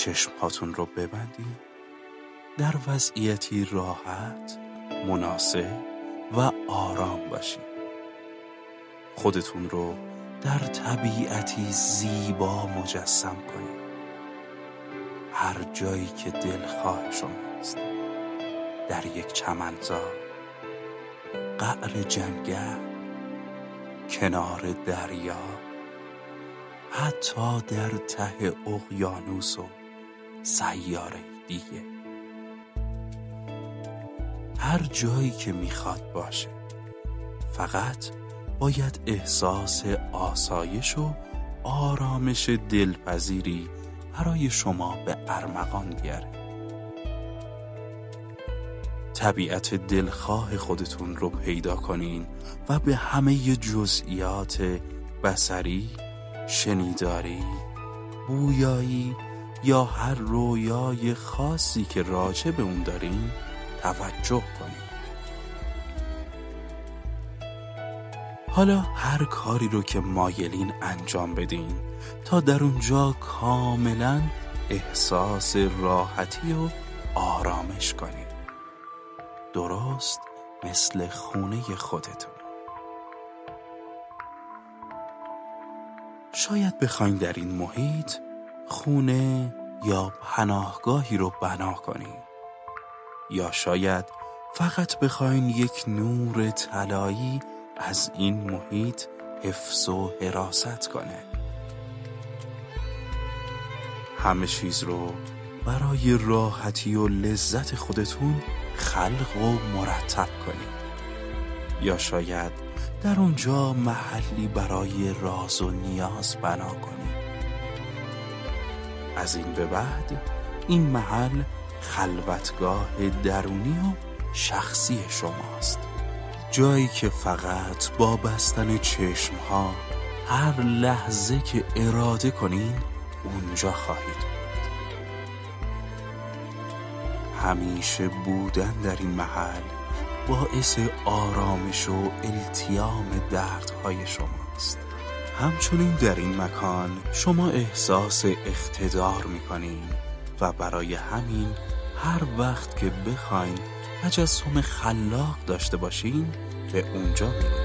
چشمهاتون رو ببندید، در وضعیتی راحت، مناسب و آرام باشید. خودتون رو در طبیعتی زیبا مجسم کنید. هر جایی که دلخواه شماست، در یک چمنزار، قعر جنگل، کنار دریا، حتی در ته اقیانوس و سیاره دیگه. هر جایی که میخواد باشه، فقط باید احساس آسایش و آرامش دلپذیری برای شما به ارمغان بیاره. طبیعت دلخواه خودتون رو پیدا کنین و به همه جزئیات بصری، شنیداری، بویایی یا هر رویای خاصی که راجع به اون دارین توجه کنین. حالا هر کاری رو که مایلین انجام بدین تا در اونجا کاملا احساس راحتی و آرامش کنین، درست مثل خونه خودتون. شاید بخواین در این محیط خونه یا پناهگاهی رو بنا کنین، یا شاید فقط بخواین یک نور طلایی از این محیط حفظ و حراست کنه. همه چیز رو برای راحتی و لذت خودتون خلق و مرتب کنید. یا شاید در اونجا محلی برای راز و نیاز بنا کنید. از این به بعد این محل خلوتگاه درونی و شخصی شماست، جایی که فقط با بستن چشمها هر لحظه که اراده کنین اونجا خواهید بود. همیشه بودن در این محل باعث آرامش و التیام دردهای شماست. همچنین در این مکان شما احساس اقتدار می‌کنین و برای همین هر وقت که بخواین تجسم خلاق داشته باشین به اونجا میرین.